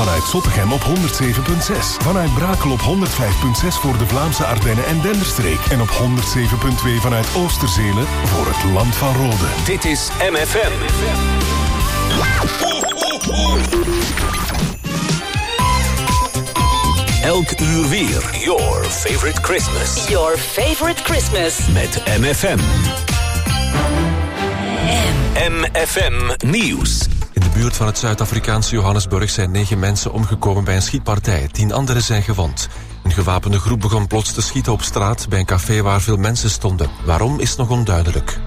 Vanuit Zottegem op 107.6. Vanuit Brakel op 105.6 voor de Vlaamse Ardennen en Denderstreek. En op 107.2 vanuit Oosterzelen voor het Land van Rode. Dit is MFM. Elk uur weer. Your favorite Christmas. Your favorite Christmas. Met MFM. MFM Nieuws. In de buurt van het Zuid-Afrikaanse Johannesburg zijn 9 mensen omgekomen bij een schietpartij. 10 anderen zijn gewond. Een gewapende groep begon plots te schieten op straat bij een café waar veel mensen stonden. Waarom is nog onduidelijk.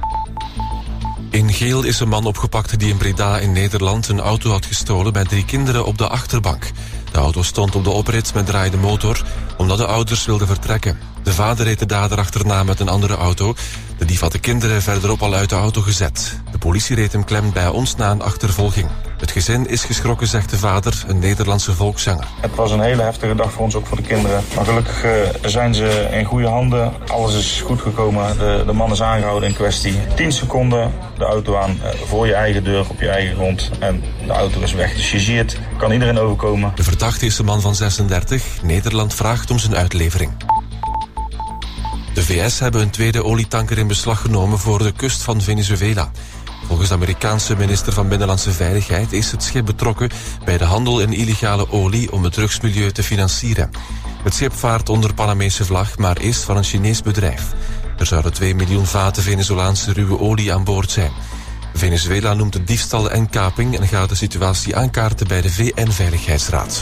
In Geel is een man opgepakt die in Breda in Nederland een auto had gestolen bij 3 kinderen op de achterbank. De auto stond op de oprit met draaiende motor, omdat de ouders wilden vertrekken. De vader reed de dader achterna met een andere auto. De dief had de kinderen verderop al uit de auto gezet. De politie reed hem klem bij ons na een achtervolging. Het gezin is geschrokken, zegt de vader, een Nederlandse volkszanger. Het was een hele heftige dag voor ons, ook voor de kinderen. Maar gelukkig zijn ze in goede handen. Alles is goed gekomen. De man is aangehouden in kwestie. 10 seconden de auto aan voor je eigen deur, op je eigen grond. En de auto is weg. Dus je ziet, kan iedereen overkomen. De verdachte is een man van 36. Nederland vraagt om zijn uitlevering. De VS hebben een tweede olietanker in beslag genomen voor de kust van Venezuela. Volgens de Amerikaanse minister van Binnenlandse Veiligheid is het schip betrokken bij de handel in illegale olie om het drugsmilieu te financieren. Het schip vaart onder Panamese vlag, maar is van een Chinees bedrijf. Er zouden 2 miljoen vaten Venezolaanse ruwe olie aan boord zijn. Venezuela noemt het diefstal en kaping en gaat de situatie aankaarten bij de VN-veiligheidsraad.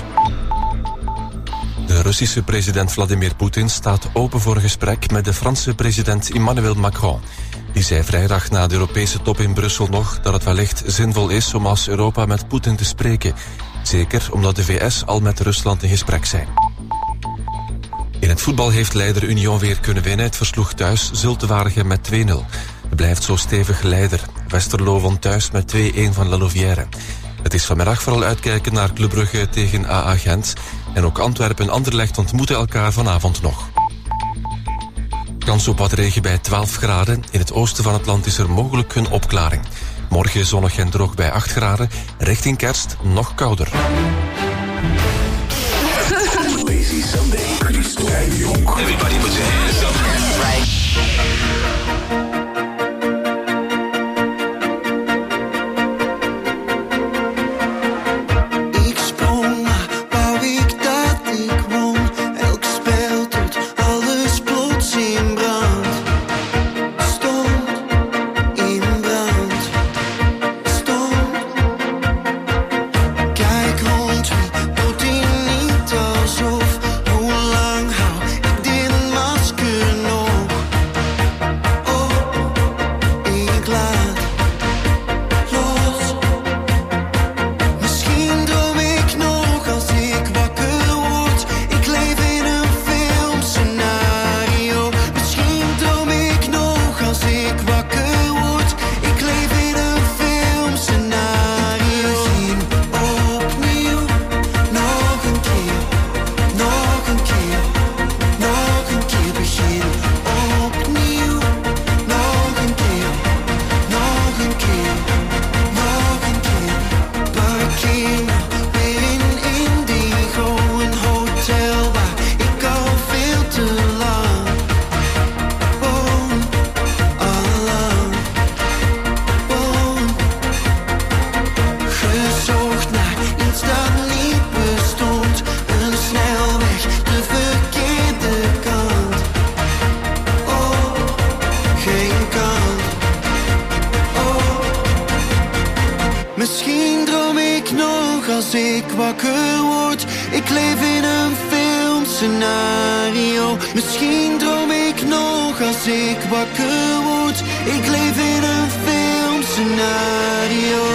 De Russische president Vladimir Poetin staat open voor een gesprek met de Franse president Emmanuel Macron. Die zei vrijdag na de Europese top in Brussel nog dat het wellicht zinvol is om als Europa met Poetin te spreken. Zeker omdat de VS al met Rusland in gesprek zijn. In het voetbal heeft leider Union weer kunnen winnen. Het versloeg thuis Zulte Waregem met 2-0. Het blijft zo stevig leider. Westerlo won thuis met 2-1 van La Louvière. Het is vanmiddag vooral uitkijken naar Club Brugge tegen AA Gent. En ook Antwerpen en Anderlecht ontmoeten elkaar vanavond nog. Kans op wat regen bij 12 graden. In het oosten van het land is er mogelijk een opklaring. Morgen zonnig en droog bij 8 graden. Richting kerst nog kouder. Lazy Sunday. Everybody put your hands up. Right. Misschien droom ik nog als ik wakker word. Ik leef in een filmscenario.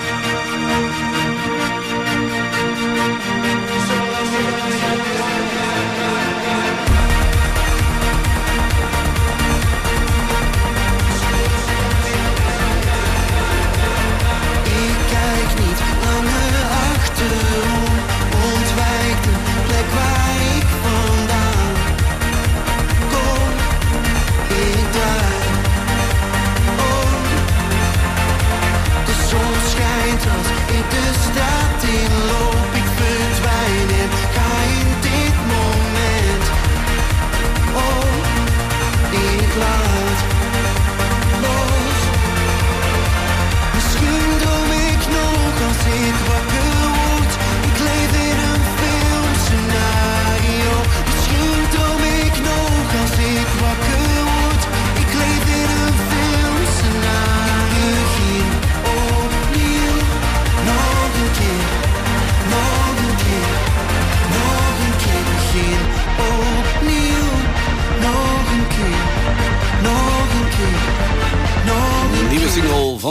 Ik kijk niet langer achterom. Ontwijk de plek waar ik vandaan kom. Ik draai om. De zon schijnt als ik de straat inloop. Ik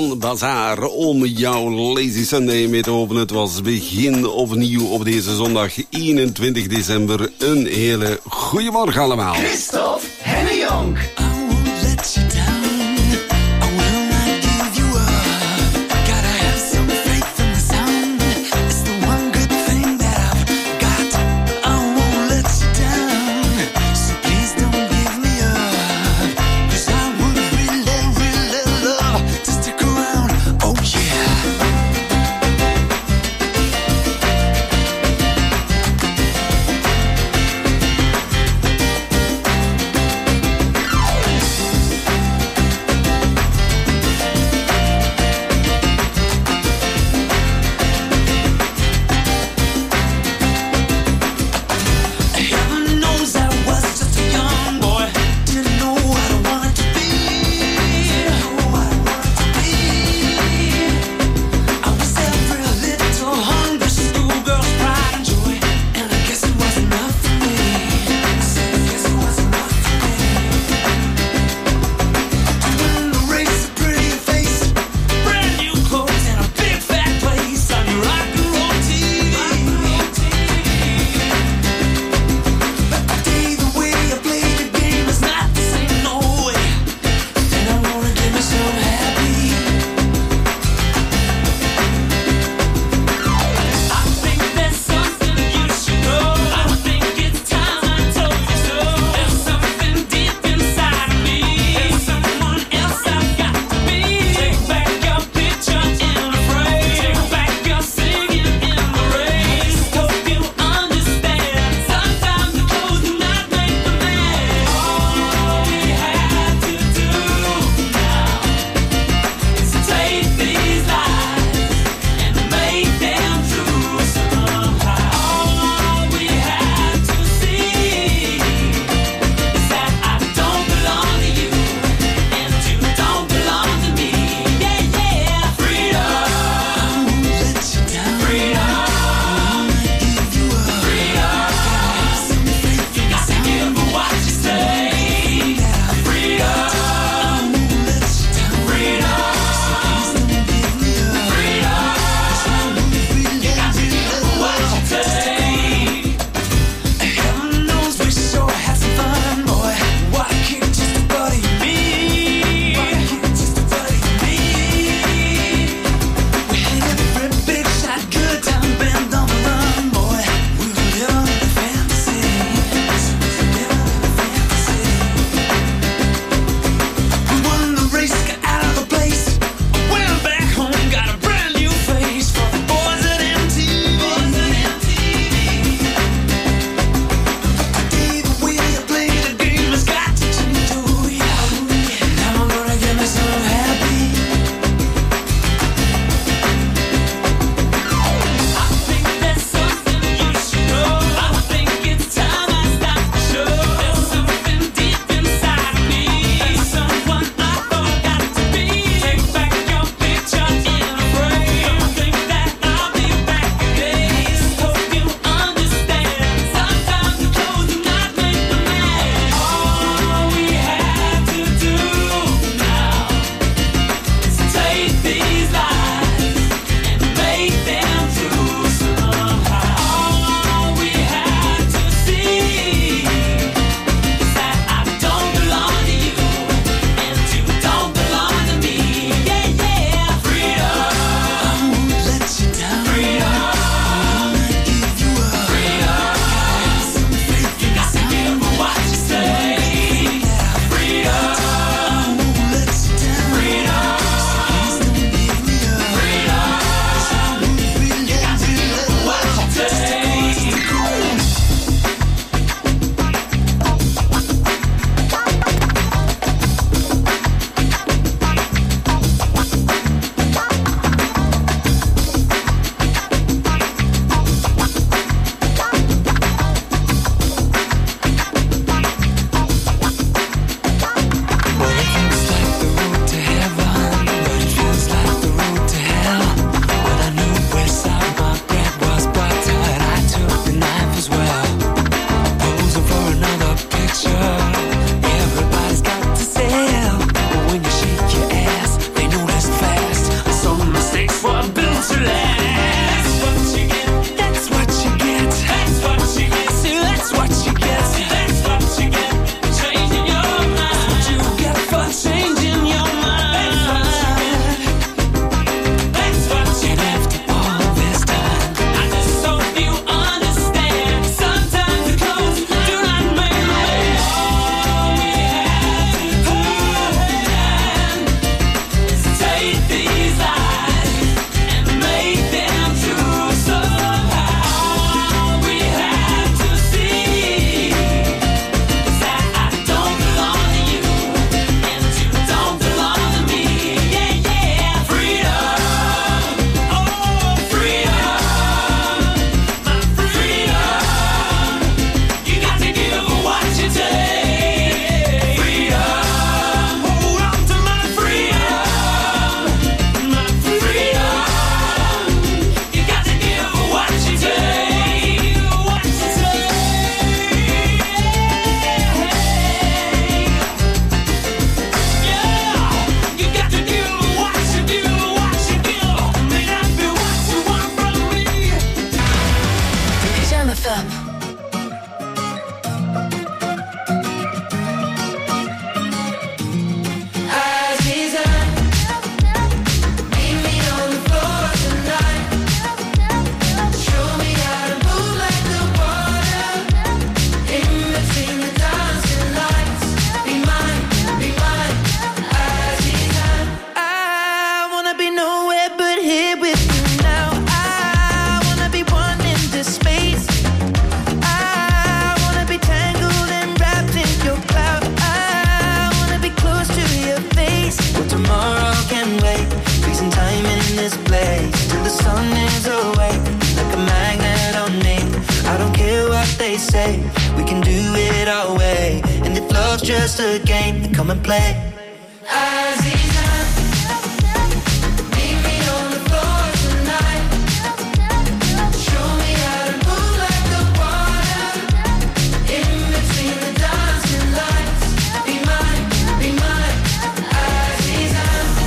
van Bazaar om jouw Lazy Sunday mee te openen. Het was begin opnieuw op deze zondag 21 december. Een hele goede morgen allemaal. Christophe Hennejong. they say. We can do it our way. And if love's just a game, then come and play. Aziza, meet me on the floor tonight. Show me how to move like the water. In between the dancing lights. Be mine, Aziza.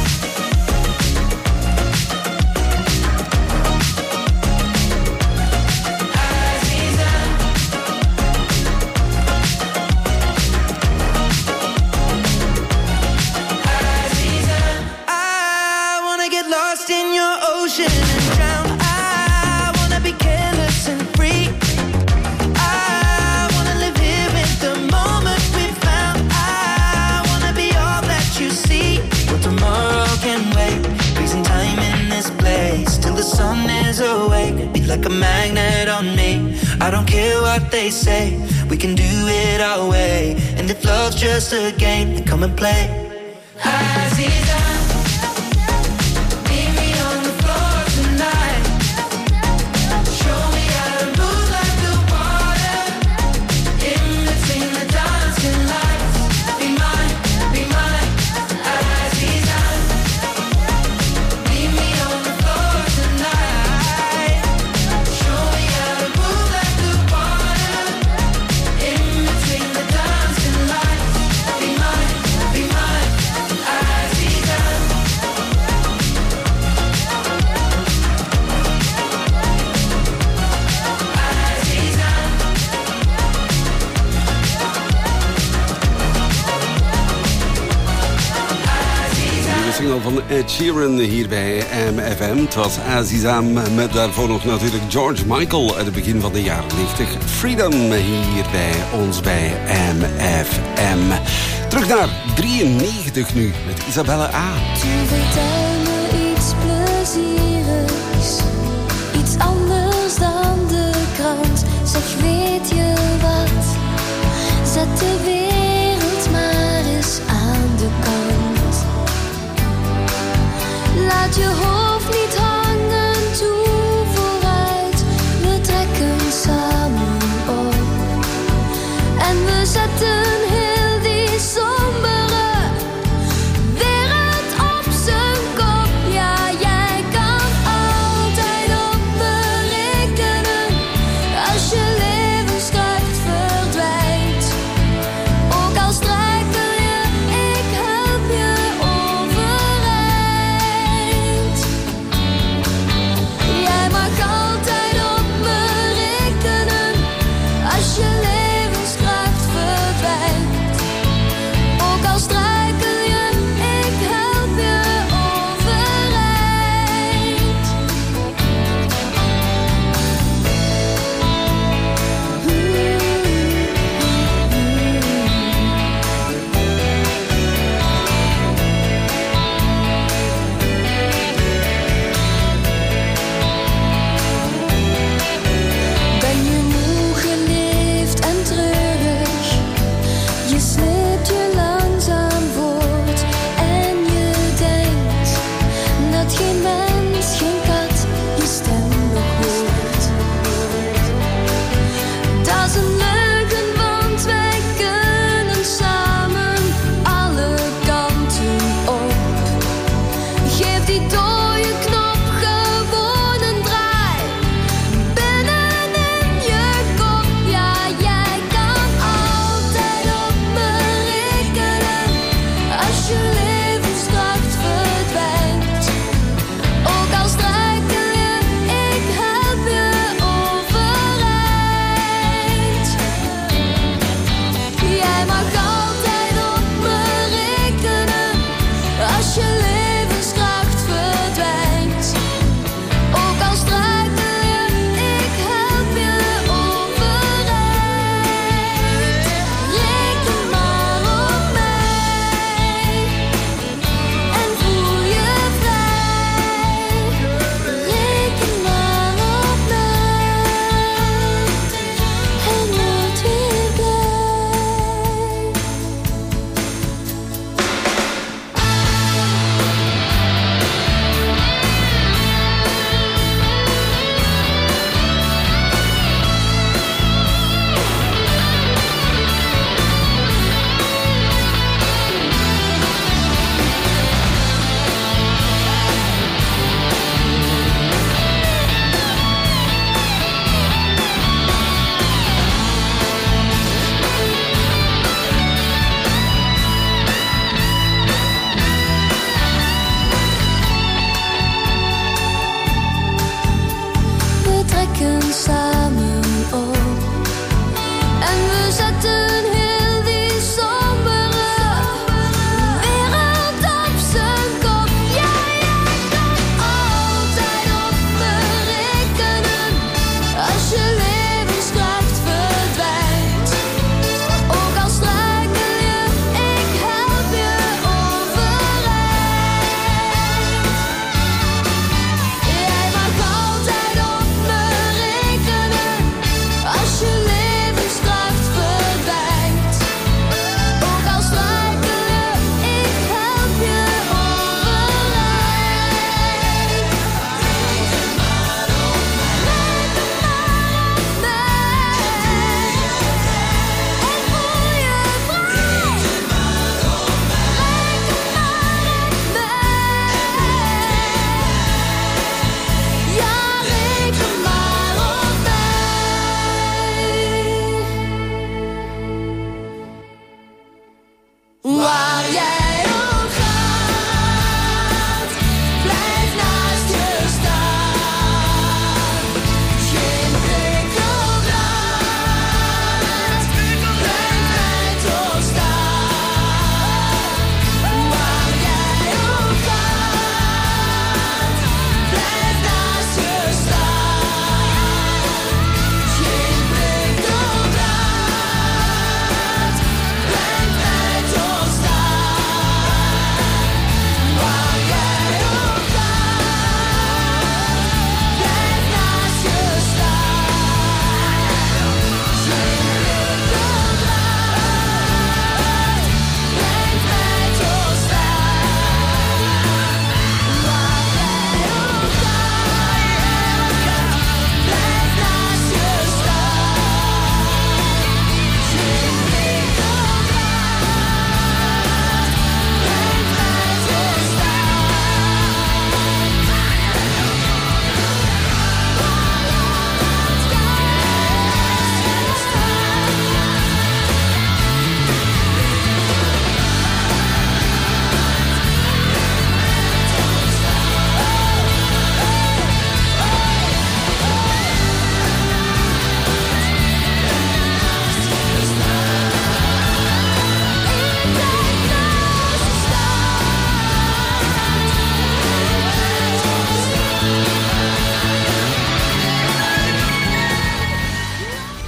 Like a magnet on me. I don't care what they say. We can do it our way. And if love's just a game, then come and play. Aziza, meet me on the floor tonight. Show me how to move like the water. In between the dancing lights. Be mine, Aziza. Meet me on the floor tonight. Show me how to move like the water. In between the dancing lights. Be mine, Aziza. De single van Ed Sheeran hier bij MFM. Het was Azizam met daarvoor nog natuurlijk George Michael uit het begin van de jaren 90. Freedom hier bij ons bij MFM. Terug naar 93 nu met Isabelle A. Tu vertel me iets plezierigs, iets anders dan de krant. Zeg, weet je wat? Zet de wereld maar eens aan de kant. Laat je hoofd niet hangen, toe vooruit. We trekken samen op en we zetten heel die sombere wereld op zijn kop. Ja, jij kan altijd op me rekenen. Als je levenskracht verdwijnt, ook al struikel je, ik help je overeind.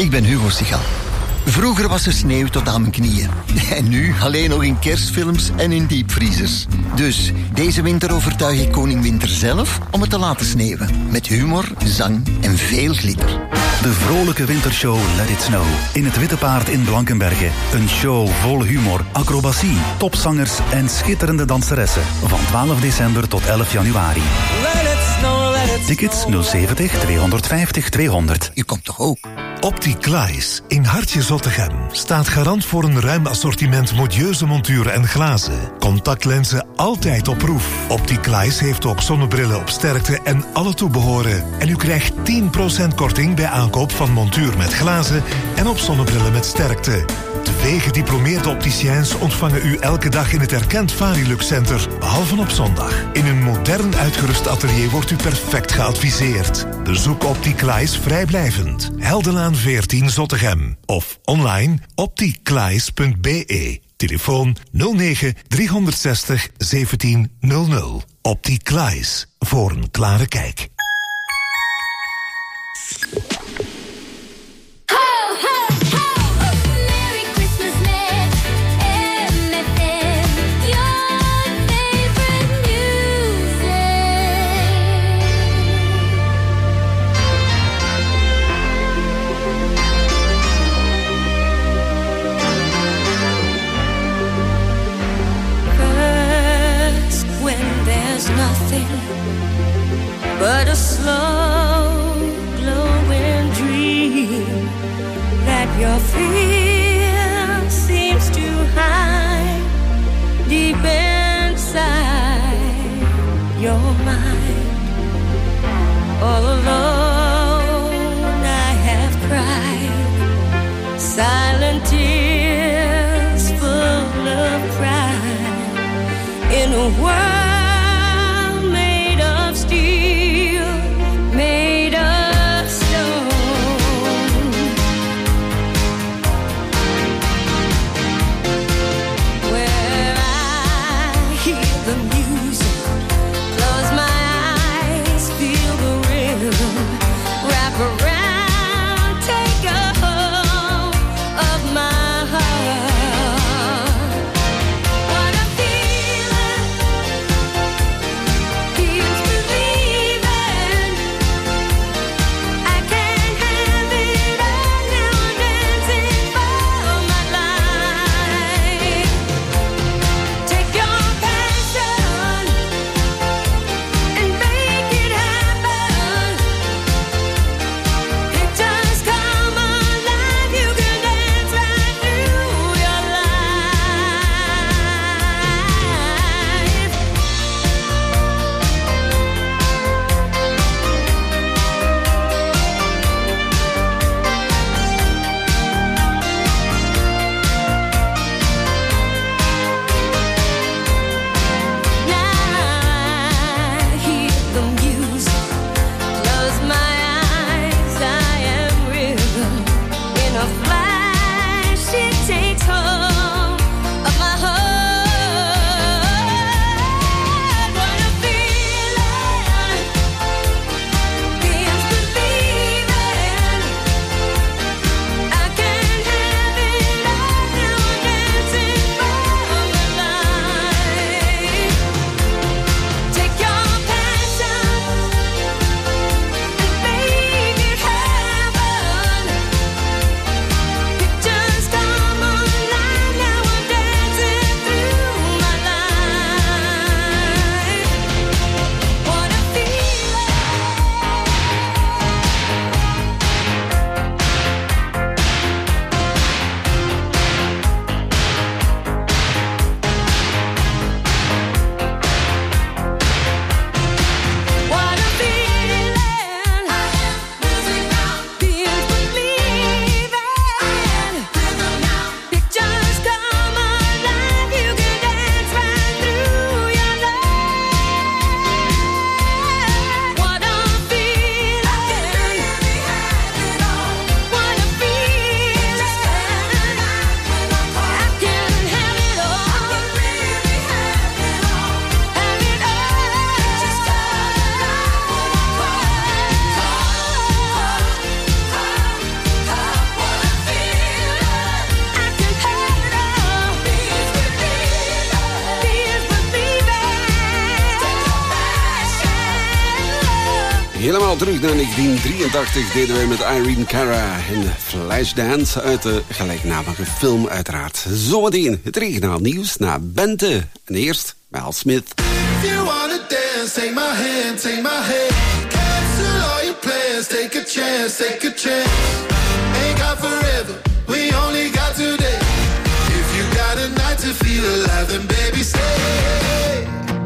Ik ben Hugo Sigal. Vroeger was er sneeuw tot aan mijn knieën. En nu alleen nog in kerstfilms en in diepvriezers. Dus deze winter overtuig ik koning Winter zelf om het te laten sneeuwen. Met humor, zang en veel glitter. De vrolijke wintershow Let It Snow. In het Witte Paard in Blankenberge. Een show vol humor, acrobatie, topzangers en schitterende danseressen. Van 12 december tot 11 januari. Let it snow, let it Tickets 070 250 200. U komt toch ook? Opticlies in Hartje Zottegem staat garant voor een ruim assortiment modieuze monturen en glazen. Contactlenzen altijd op proef. Opticlies heeft ook zonnebrillen op sterkte en alle toebehoren. En u krijgt 10% korting bij aankoop van montuur met glazen en op zonnebrillen met sterkte. 2 gediplomeerde opticiens ontvangen u elke dag in het erkend Varilux Center, behalve op zondag. In een modern uitgerust atelier wordt u perfect geadviseerd. Bezoek Opticlies vrijblijvend. Heldenlaan 14 Zottegem. Of online opticlies.be. Telefoon 09 360 1700. Opticlies. Voor een klare kijk. But a gaan terug naar 1983. Deden wij met Irene Cara en Flashdance uit de gelijknamige film uiteraard. Zometeen het regionaal nieuws naar Bente. En eerst Mal Smith. If you wanna dance, take my hand, take my hand. Cancel all your plans, take a chance, take a chance. Ain't got forever, we only got today. If you got a night to feel alive, then baby stay.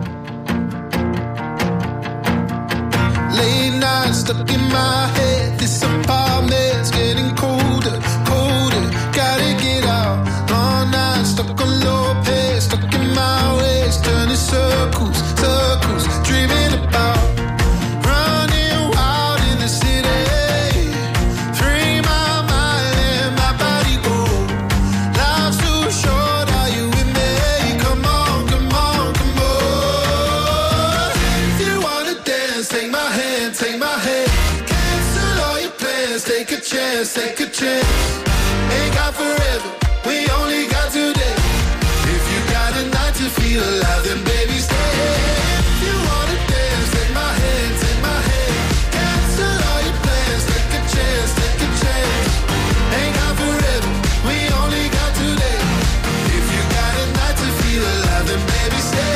Late nights stuck in my head. This apartment's getting colder, colder. Gotta get out. Long nights stuck on low pace, stuck in my ways, turning circles, circles. Dreaming about running wild in the city. Free my mind and my body go. Life's too short, are you with me? Come on, come on, come on. If you wanna dance, take my hand, take my hand. Cancel all your plans, take a chance, take a chance. Ain't got forever, we only got today. If you got a night to feel alive, then baby stay. If you wanna dance, take my hand, take my hand. Cancel all your plans, take a chance, take a chance. Ain't got forever, we only got today. If you got a night to feel alive, then baby stay.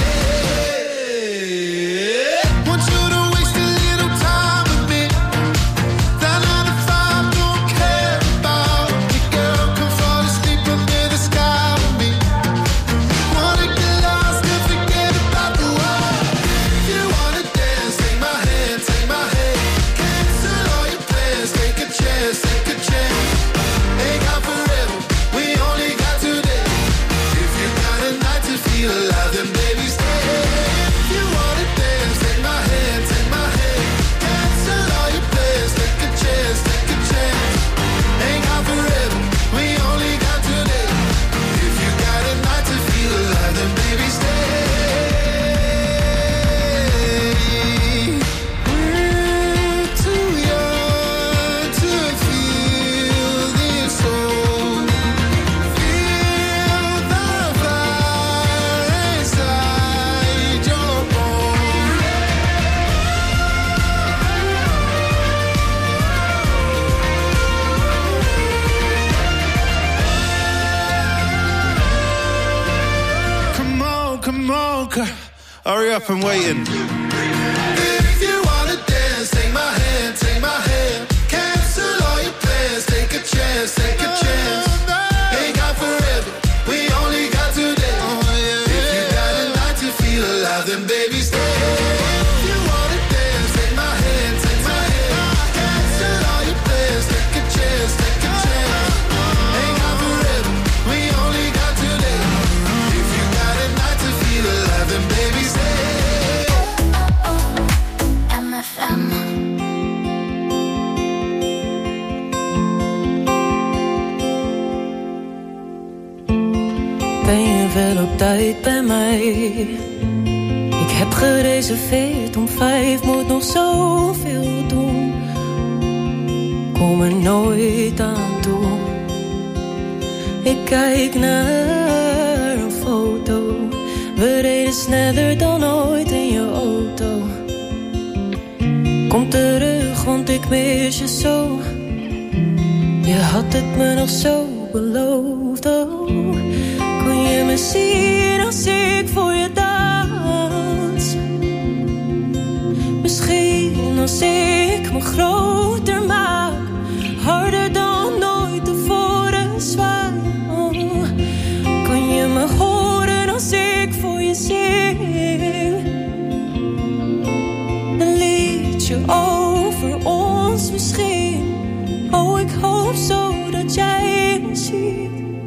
Want you to waste a little time with me. That 9 to 5 don't care about you, girl. Come fall asleep under the sky with me. Wanna get lost and forget about the world. If you wanna dance, take my hand, take my hand. Cancel all your plans, take a chance, take a chance. Ain't got forever, we only got today. If you got a night to feel alive, then baby stay. If you wanna dance, take my hand, take my hand. Cancel all your plans, take a chance, take a chance. Ain't got forever, we only got today. If you got a night to feel alive, then baby stay. We're too young to feel this soul. Feel the fire inside your bones. Come on, hurry up and waiting. If you wanna dance, take my hand, take my hand. Cancel all your plans, take a chance, take a chance. Ain't got forever, we only got today. If you got a night to feel alive, then baby stay. If you wanna dance, take my hand, take my hand. Cancel all your plans, take a chance, take a chance. Ain't got forever, we only got today. If you got a night to feel alive, then baby stay. MFM. Ben je wel op tijd bij mij? Ik heb gereserveerd om 5, moet nog zoveel doen. Kom er nooit aan toe. Ik kijk naar een foto. We reden sneller dan ooit in je auto. Kom terug, want ik mis je zo. Je had het me nog zo beloofd, oh. Kon je me zien als ik voor je dans? Misschien als ik me groter maak, harder dan nooit tevoren zwaar, oh. Kan je me horen als ik voor je zing? Een liedje over ons misschien. Oh, ik hoop zo dat jij me ziet.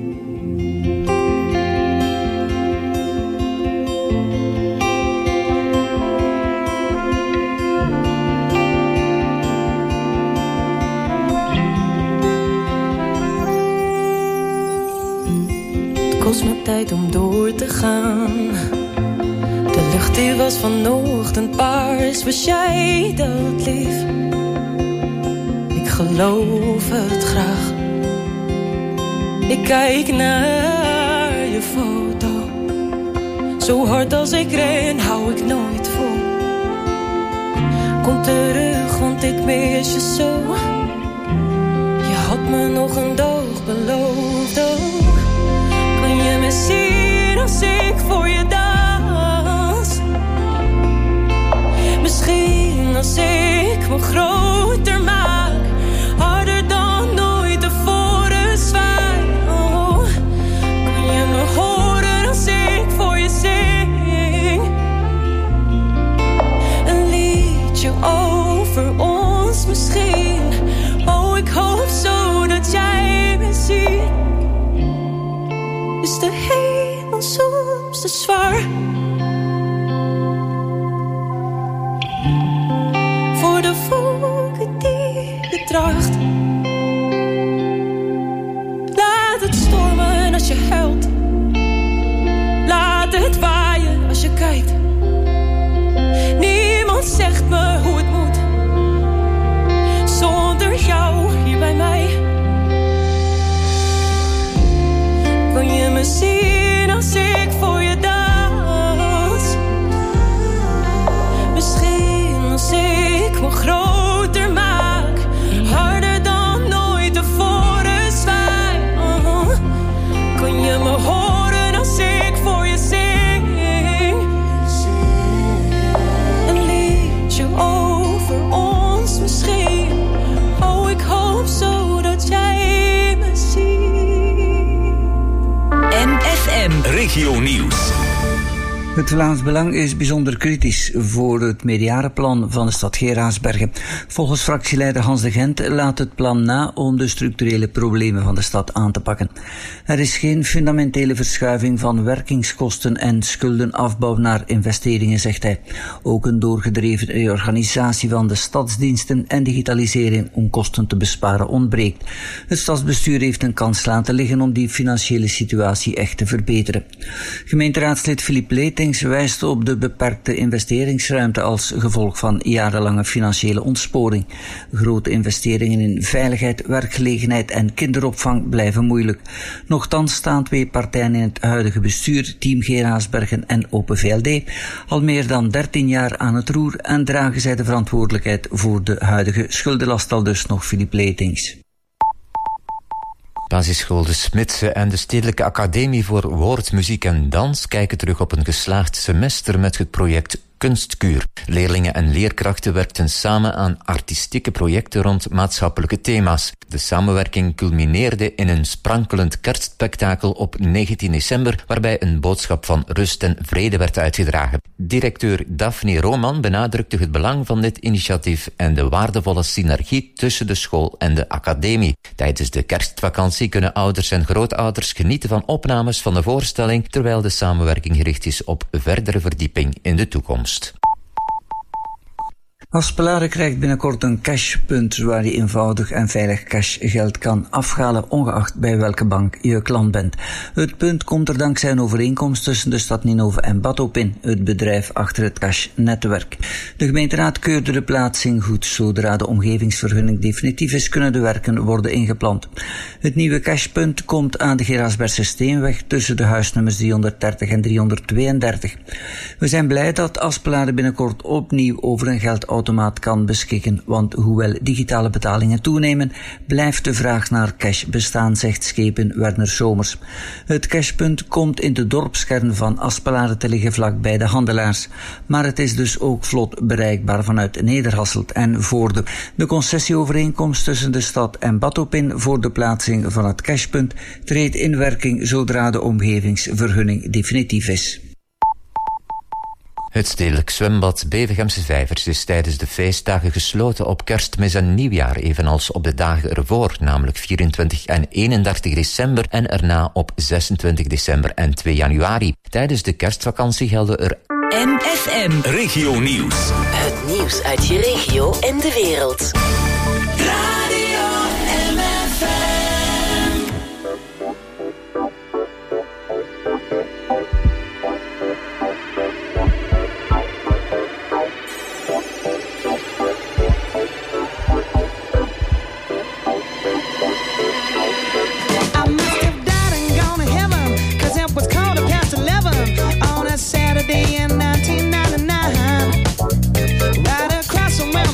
Het kost me tijd om door te gaan. De lucht die was vanochtend paars. Was jij dat lief? Ik geloof het graag. Ik kijk naar je foto. Zo hard als ik ren, hou ik nooit vol. Kom terug, want ik mis je zo. Je had me nog een dag beloofd ook. Kan je me zien als ik voor je dans? Misschien als ik me groter maak, harder dan ooit tevoren zwaai. Oh, kan je me horen als ik voor je zing? Een liedje over ons misschien. Oh, ik hoop zo dat jij me ziet. Is de hemel soms te zwaar? Voor de volken die je draagt. Laat het stormen als je huilt. Laat het waaien als je kijkt. Niemand zegt me hoe het moet. Zonder jou hier bij mij. Kan je me zien als ik voor je dans? Misschien als ik me groter maak, harder dan ooit tevoren zwaai. Oh, kan je me horen als ik voor je zing? Een liedje over ons misschien. Oh, ik hoop zo dat jij me ziet. MFM Regio Nieuws. Het Vlaams Belang is bijzonder kritisch voor het meerjarenplan van de stad Geraardsbergen. Volgens fractieleider Hans de Gent laat het plan na om de structurele problemen van de stad aan te pakken. Er is geen fundamentele verschuiving van werkingskosten en schuldenafbouw naar investeringen, zegt hij. Ook een doorgedreven reorganisatie van de stadsdiensten en digitalisering om kosten te besparen ontbreekt. Het stadsbestuur heeft een kans laten liggen om die financiële situatie echt te verbeteren. Gemeenteraadslid Philippe Leetings wijst op de beperkte investeringsruimte als gevolg van jarenlange financiële ontsporing. Grote investeringen in veiligheid, werkgelegenheid en kinderopvang blijven moeilijk. Nochtans staan twee partijen in het huidige bestuur, Team Geraardsbergen en Open VLD, al meer dan 13 jaar aan het roer en dragen zij de verantwoordelijkheid voor de huidige schuldenlast, al dus nog Philippe Leetings. Basisschool De Smitse en de Stedelijke Academie voor Woord, Muziek en Dans kijken terug op een geslaagd semester met het project Kunstkuur. Leerlingen en leerkrachten werkten samen aan artistieke projecten rond maatschappelijke thema's. De samenwerking culmineerde in een sprankelend kerstspektakel op 19 december, waarbij een boodschap van rust en vrede werd uitgedragen. Directeur Daphne Roman benadrukte het belang van dit initiatief en de waardevolle synergie tussen de school en de academie. Tijdens de kerstvakantie kunnen ouders en grootouders genieten van opnames van de voorstelling, terwijl de samenwerking gericht is op verdere verdieping in de toekomst. Aspelare krijgt binnenkort een cashpunt waar je eenvoudig en veilig cashgeld kan afhalen, ongeacht bij welke bank je klant bent. Het punt komt er dankzij een overeenkomst tussen de stad Ninove en Batopin, het bedrijf achter het cashnetwerk. De gemeenteraad keurde de plaatsing goed. Zodra de omgevingsvergunning definitief is, kunnen de werken worden ingepland. Het nieuwe cashpunt komt aan de Geraardsbergse Steenweg tussen de huisnummers 330 en 332. We zijn blij dat Aspelare binnenkort opnieuw over een geldautomaat kan beschikken, want hoewel digitale betalingen toenemen, blijft de vraag naar cash bestaan, zegt schepen Werner Somers. Het cashpunt komt in de dorpskern van Aspelare te liggen vlak bij de handelaars, maar het is dus ook vlot bereikbaar vanuit Nederhasselt en Voorde. De concessieovereenkomst tussen de stad en Batopin voor de plaatsing van het cashpunt treedt in werking zodra de omgevingsvergunning definitief is. Het stedelijk zwembad Bevegemse Vijvers is tijdens de feestdagen gesloten op Kerstmis en Nieuwjaar, evenals op de dagen ervoor, namelijk 24 en 31 december en erna op 26 december en 2 januari. Tijdens de kerstvakantie gelden er MFM Regio Nieuws. Het nieuws uit je regio en de wereld. Radio MFM. Saturday in 1999, right across from where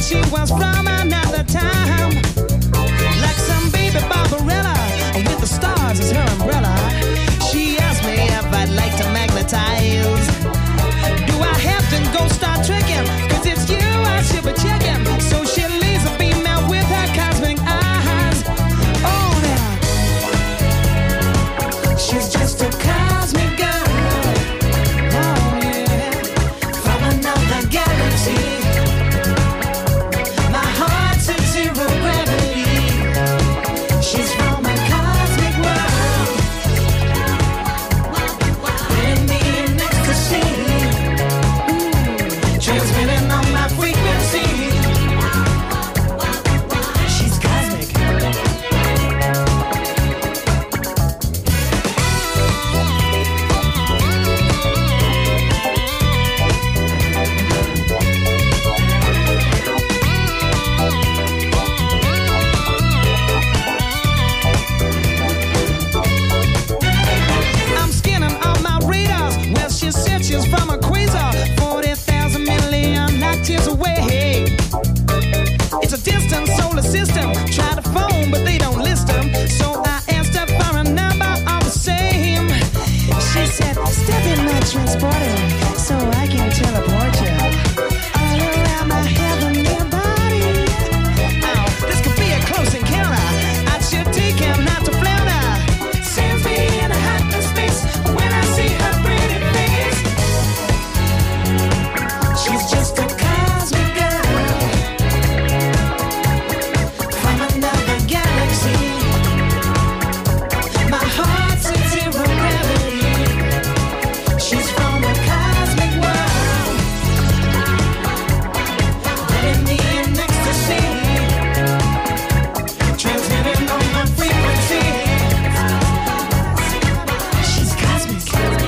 she was from another time. Like some baby Barbarella with the stars as her umbrella. She asked me if I'd like to magnetize. Do I have to go start tricking? Cause it's you I should be checking. So she laser beam out with her cosmic eyes. Oh now, she's just a cosmic girl. Oh yeah, from another galaxy. My heart's in zero gravity. She's from a cosmic world. In me in ecstasy. Transmitting on my frequency. She's cosmic. I'm scanning all my radars. Well, she said she's from a quasar. 40,000 million light years away. It's a distant solar system. Try to phone, but they don't list them. So I asked her for a number all the same. She said, step in my transporter so I can teleport you all around my heavenly body. Oh, this could be a close encounter. I should take him not to flounder. Sends me in a hyperspace when I see her pretty face. She's just a cosmic girl from another galaxy. My heart's in zero gravity. She's from a cosmic world. Letting me in ecstasy. Transmitting on my frequency. She's cosmic.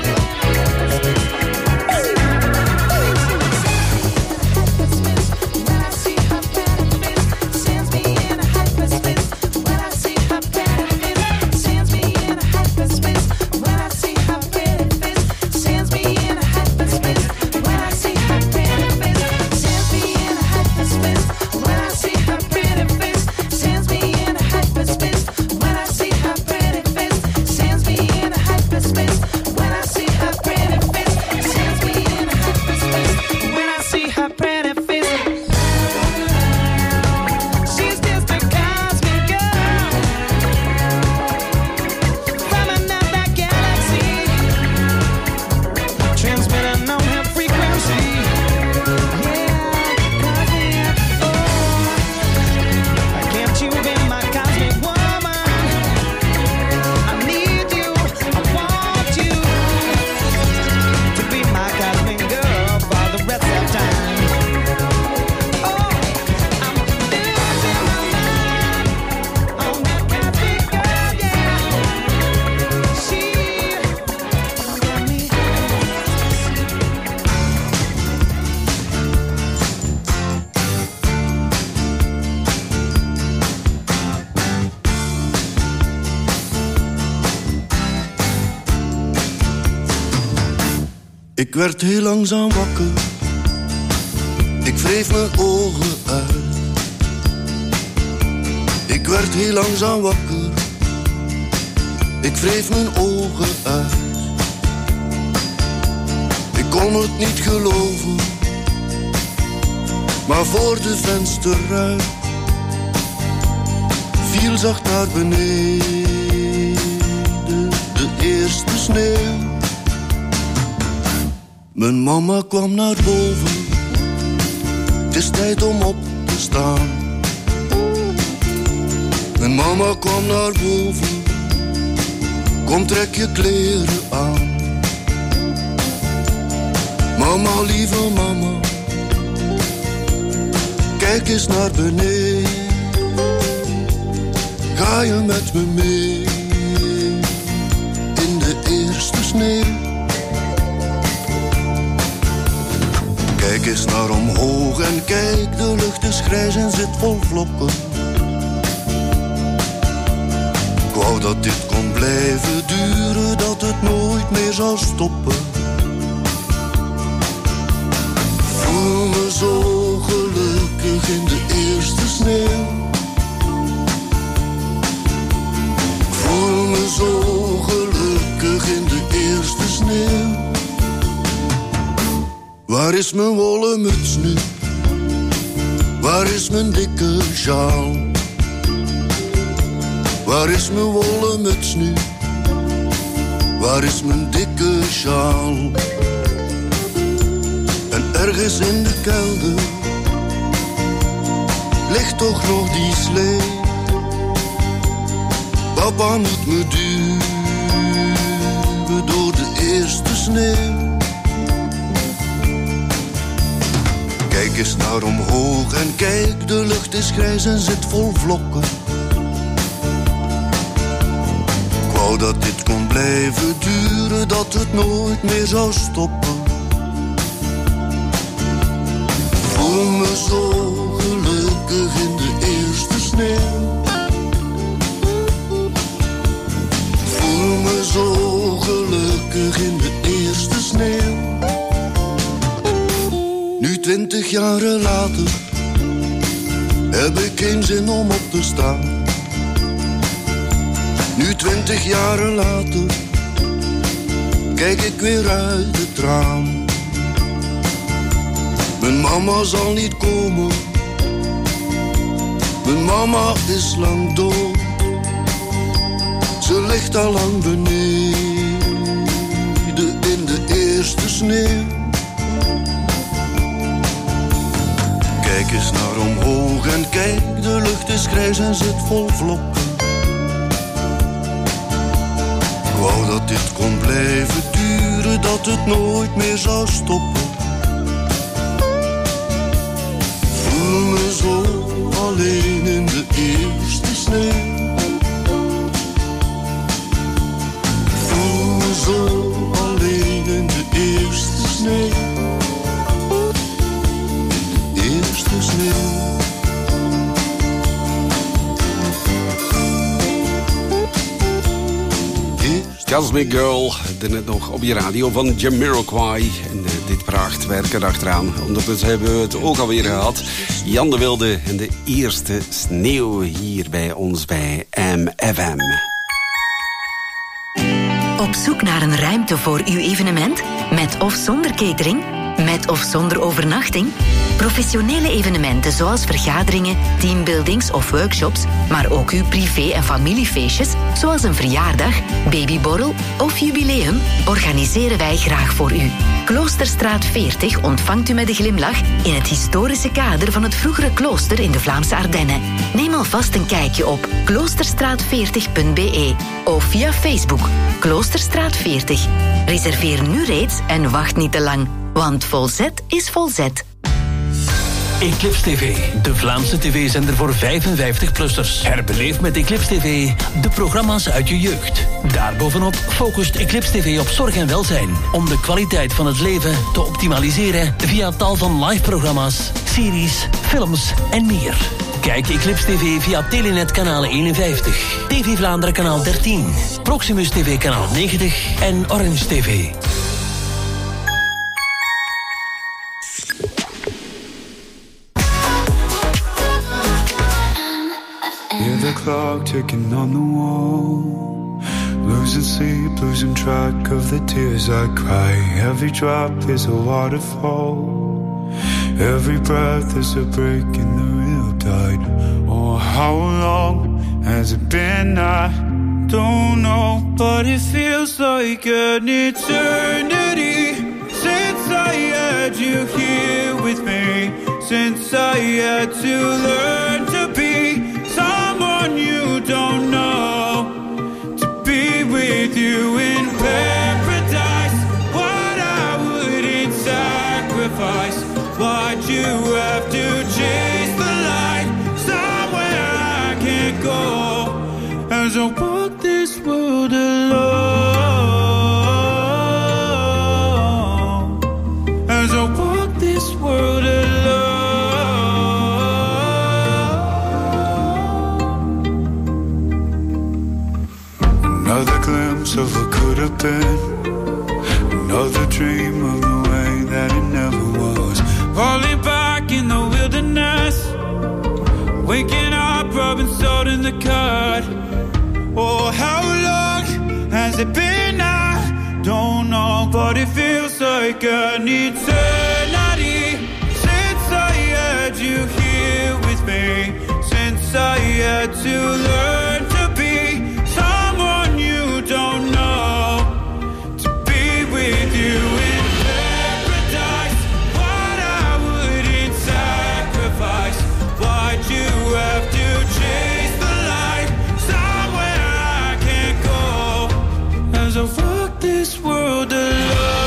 When I see her pretty face, sends me in a hyperspace. When I see her pretty face, sends me in a hyperspace. When I see her pretty face, sends me in a hyperspace. When I see her pretty face, sends me in a hyperspace. When I see her pretty face, sends me in a hyperspace. When I see her pretty face, sends me in a hyperspace. When I see her pretty face, sends me in a hyperspace. When I see her pretty face, she's just a cosmic girl from another galaxy. Transmitting on her frequency. Yeah, cosmic. Oh, can't you be my cosmic woman? I need you, I want you to be my cosmic girl for the rest of time. Oh, I'm losing my mind on that cosmic girl, yeah. She got me. Ik werd heel langzaam wakker. Ik wreef mijn ogen uit. Ik werd heel langzaam wakker. Ik wreef mijn ogen uit. Ik kon het niet geloven. Maar voor de vensterruit viel zacht naar beneden de eerste sneeuw. Mijn mama kwam naar boven. Het is tijd om op te staan. Mijn mama kwam naar boven. Kom, trek je kleren aan. Mama, lieve mama, kijk eens naar beneden. Ga je met me mee in de eerste sneeuw? Kijk eens naar omhoog en kijk, de lucht is grijs en zit vol vlokken. Ik wou dat dit kon blijven duren, dat het nooit meer zou stoppen. Voel me zo gelukkig in de is mijn wollen muts nu? Waar is mijn dikke sjaal? Waar is mijn wollen muts nu? Waar is mijn dikke sjaal? En ergens in de kelder ligt toch nog die slee. Papa moet me duwen door de eerste sneeuw. Kijk eens naar omhoog en kijk, de lucht is grijs en zit vol vlokken. Ik wou dat dit kon blijven duren, dat het nooit meer zou stoppen. Voel me zo gelukkig in de eerste sneeuw. Voel me zo gelukkig in de eerste sneeuw. Nu 20 jaren later heb ik geen zin om op te staan. Nu 20 jaren later kijk ik weer uit het raam. Mijn mama zal niet komen, mijn mama is lang dood. Ze ligt al lang beneden in de eerste sneeuw. Kijk eens naar omhoog en kijk, de lucht is grijs en zit vol vlokken. Ik wou dat dit kon blijven duren, dat het nooit meer zou stoppen. Voel me zo alleen in de eerste sneeuw. Voel me zo alleen in de eerste sneeuw. Eerste sneeuw. Cosmic Girl, net nog op je radio van Jamiroquai. En dit prachtwerk erachteraan. Ondertussen hebben we het ook alweer gehad. Jan de Wilde en de eerste sneeuw hier bij ons bij MFM. Op zoek naar een ruimte voor uw evenement? Met of zonder catering? Met of zonder overnachting? Professionele evenementen zoals vergaderingen, teambuildings of workshops, maar ook uw privé- en familiefeestjes, zoals een verjaardag, babyborrel of jubileum, organiseren wij graag voor u. Kloosterstraat 40 ontvangt u met een glimlach in het historische kader van het vroegere klooster in de Vlaamse Ardennen. Neem alvast een kijkje op kloosterstraat40.be of via Facebook Kloosterstraat 40. Reserveer nu reeds en wacht niet te lang, want volzet is volzet. Eclipse TV, de Vlaamse tv-zender voor 55-plussers. Herbeleef met Eclipse TV de programma's uit je jeugd. Daarbovenop focust Eclipse TV op zorg en welzijn, om de kwaliteit van het leven te optimaliseren via tal van live-programma's, series, films en meer. Kijk Eclipse TV via Telenet kanaal 51, TV Vlaanderen kanaal 13, Proximus TV kanaal 90 en Orange TV. Hear the clock ticking on the wall. Losing sleep, losing track of the tears I cry. Every drop is a waterfall. Every breath is a break in the real tide. Oh, how long has it been? I don't know, but it feels like an eternity since I had you here with me. Since I had to learn to be someone you don't know, to be with you in paradise. What I wouldn't sacrifice, what you have to chase the light, somewhere I can't go as I walk this world alone, as I walk this world alone. Another glimpse of what could have been, another dream of the way that it never was. Falling back in the wilderness, waking up, rubbing salt in the cut. Oh, how long has it been? I don't know, but it feels like an eternity had to learn to be someone you don't know, to be with you in paradise. What I wouldn't sacrifice. Why'd you have to chase the light somewhere I can't go? As I walk this world alone.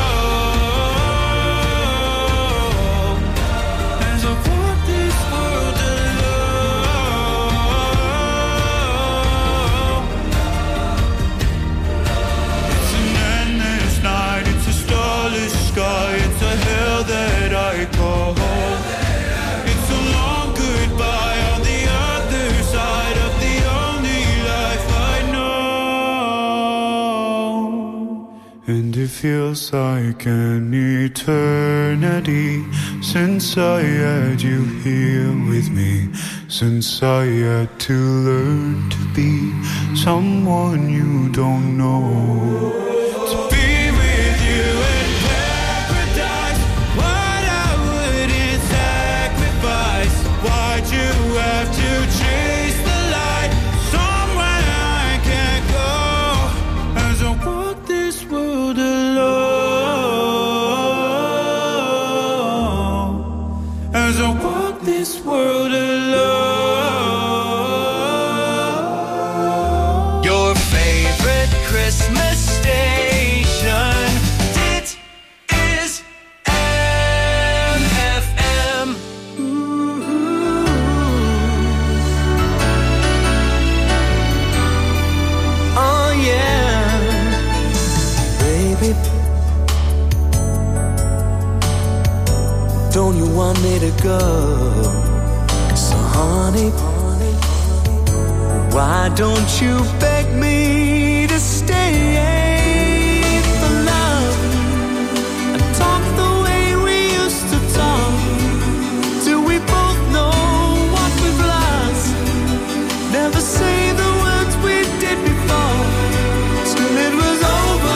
It's a hell that I call home. It's a long goodbye on the other side of the only life I know. And it feels like an eternity since I had you here with me, since I had to learn to be someone you don't know. Why'd you have to chase the light somewhere I can't go? As I walk this world alone. As I walk this world alone. Your favorite Christmas station. Dit is MFM. Don't you want me to go? So honey, why don't you beg me to stay for love and talk the way we used to talk, till we both know what we've lost. Never say the words we did before, till it was over.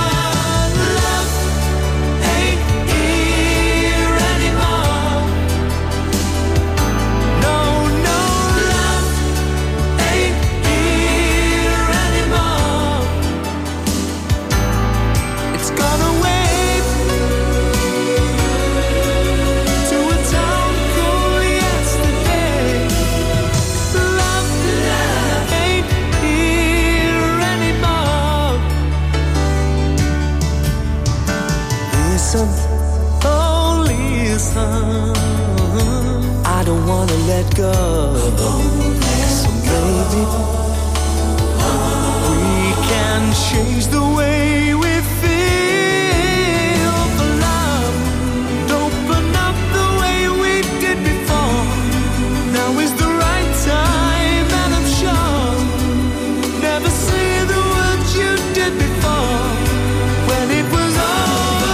I don't wanna let go. So baby, we can change the way we feel for love. Open up the way we did before. Now is the right time, and I'm sure. Never say the words you did before, when it was over.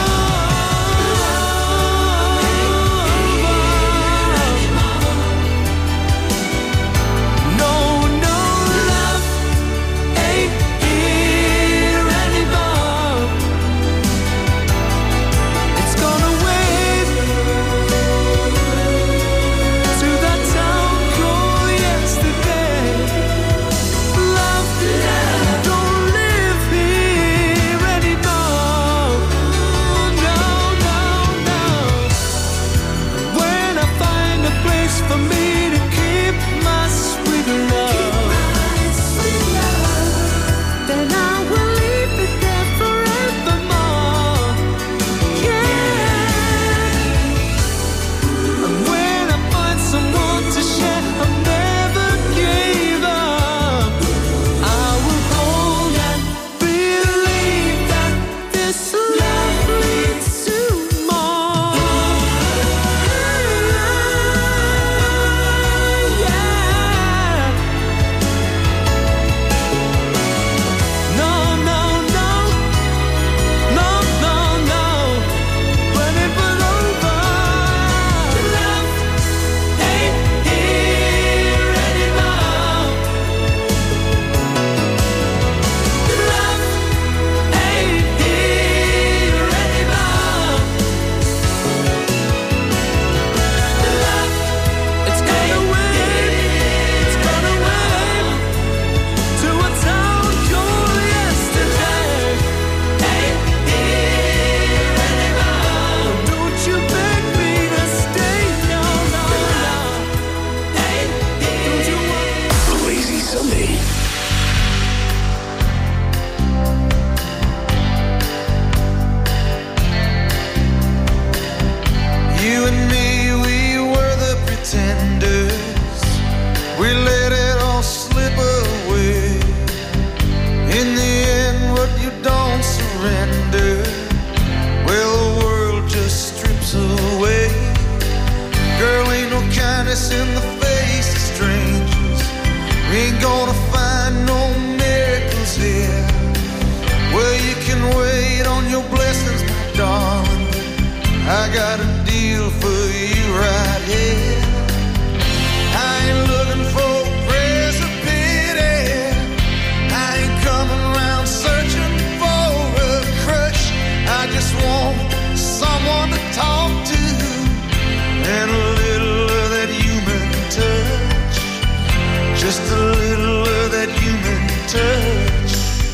kindness in the face of strangers. We ain't gonna find no miracles here. Well, you can wait on your blessings, my darling. I got a deal for you right here. I ain't looking for prayers of pity. I ain't coming around searching for a crutch. I just want someone to talk to and a little of that human touch. Just a little of that human touch.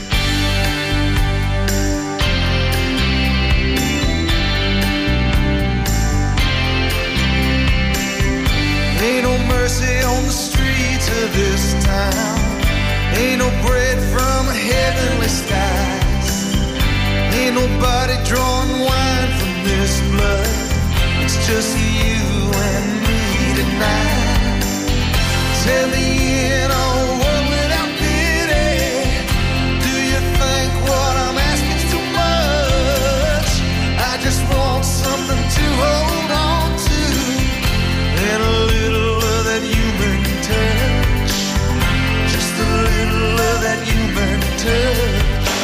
Ain't no mercy on the streets of this town. Ain't no bread from heavenly skies. Ain't nobody drawing wine from this blood. It's just you and me tonight. Tell me in a world without pity, do you think what I'm asking too much? I just want something to hold on to and a little of that human touch. Just a little of that human touch.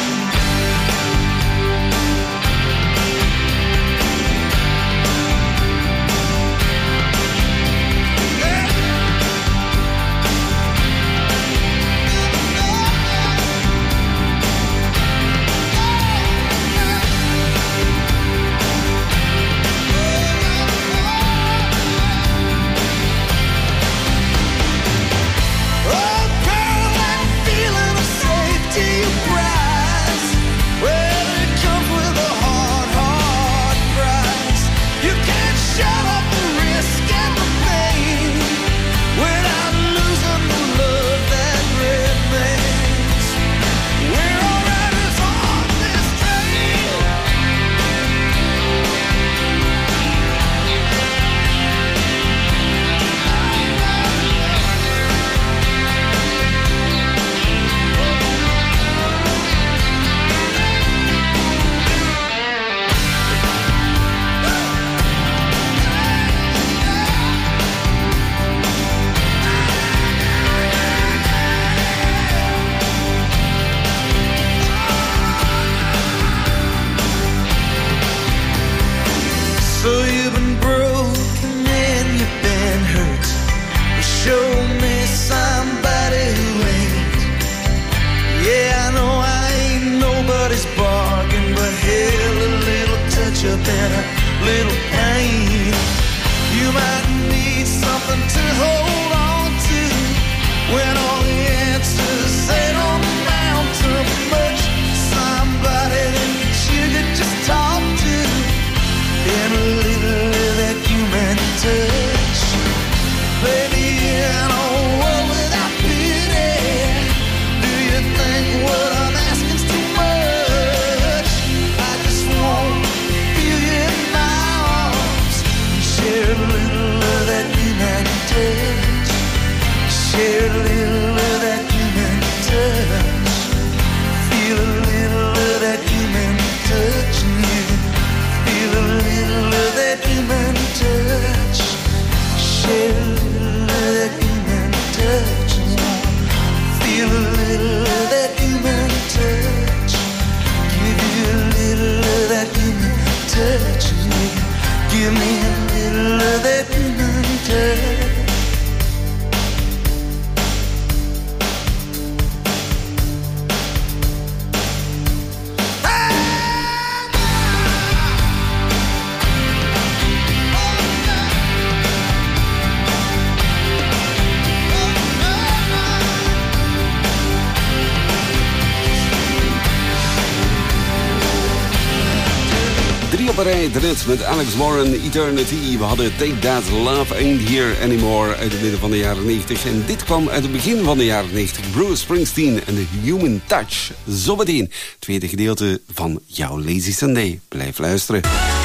Net met Alex Warren, Eternity. We hadden Take That, Love Ain't Here Anymore uit het midden van de jaren 90. En dit kwam uit het begin van de jaren 90. Bruce Springsteen en The Human Touch. Zometeen, tweede gedeelte van jouw Lazy Sunday. Blijf luisteren.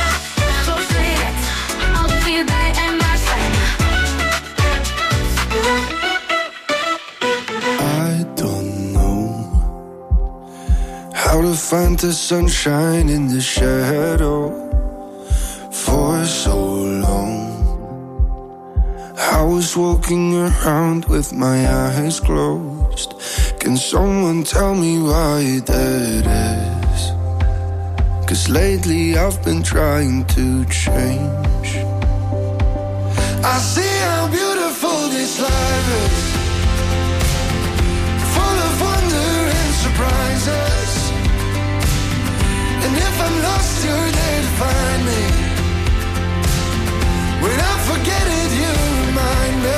I don't know how to find the sunshine in the shadow. For so long I was walking around with my eyes closed. Can someone tell me why that is? 'Cause lately I've been trying to change. I see how beautiful this life is, full of wonder and surprises. And if I'm lost, you're there to find me. When I forget it, you remind me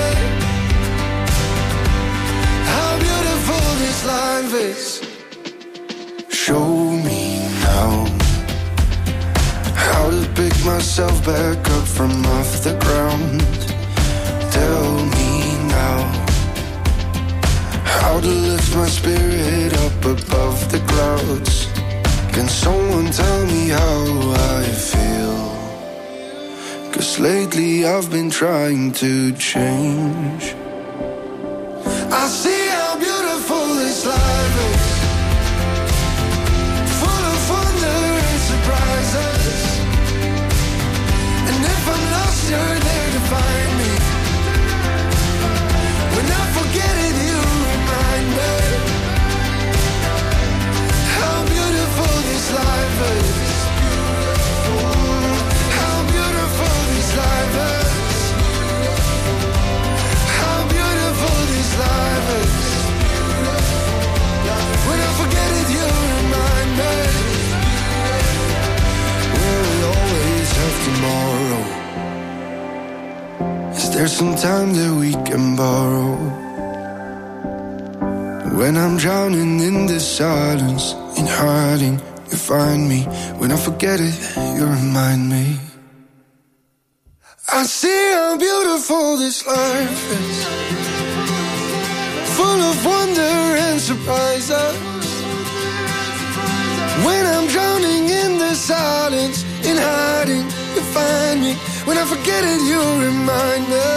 how beautiful this life is. Show me now how to pick myself back up from off the ground. Tell me now how to lift my spirit up above the clouds. Can someone tell me how I feel? 'Cause lately I've been trying to change. I see how beautiful this life is, full of wonder and surprises. And if I'm lost, you're there to find me. When I forget it, you remind me how beautiful this life is. How beautiful this life is. How beautiful this life is. When I forget it, you remind me. Will we always have tomorrow? Is there some time that we can borrow? When I'm drowning in the silence, in hiding, you find me. When I forget it, you remind me. I see how beautiful this life is, full of wonder and surprises. When I'm drowning in the silence, in hiding, you find me. When I forget it, you remind me